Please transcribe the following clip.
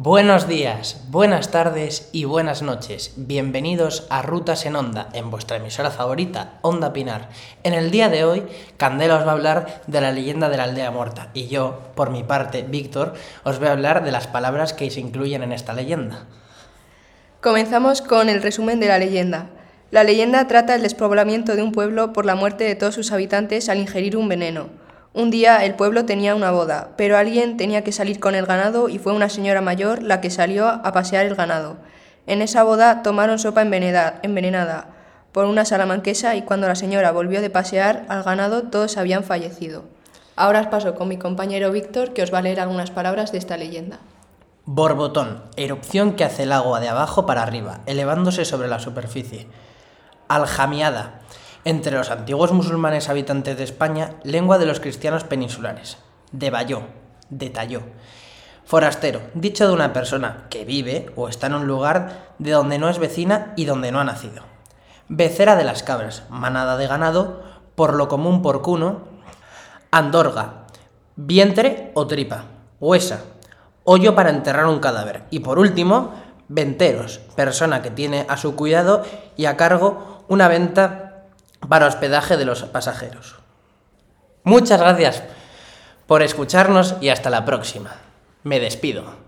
Buenos días, buenas tardes y buenas noches. Bienvenidos a Rutas en Onda, en vuestra emisora favorita, Onda Pinar. En el día de hoy, Candela os va a hablar de la leyenda de la aldea muerta y yo, por mi parte, Víctor, os voy a hablar de las palabras que se incluyen en esta leyenda. Comenzamos con el resumen de la leyenda. La leyenda trata el despoblamiento de un pueblo por la muerte de todos sus habitantes al ingerir un veneno. Un día el pueblo tenía una boda, pero alguien tenía que salir con el ganado y fue una señora mayor la que salió a pasear el ganado. En esa boda tomaron sopa envenenada por una salamanquesa y cuando la señora volvió de pasear al ganado todos habían fallecido. Ahora os paso con mi compañero Víctor que os va a leer algunas palabras de esta leyenda. Borbotón, erupción que hace el agua de abajo para arriba, elevándose sobre la superficie. Aljamiada, entre los antiguos musulmanes habitantes de España, lengua de los cristianos peninsulares. Devalló, detalló. Forastero, dicho de una persona que vive o está en un lugar de donde no es vecina y donde no ha nacido. Becera de las cabras, manada de ganado, por lo común porcuno. Andorga, vientre o tripa. Huesa, hoyo para enterrar un cadáver. Y por último, venteros, persona que tiene a su cuidado y a cargo una venta para hospedaje de los pasajeros. Muchas gracias por escucharnos y hasta la próxima. Me despido.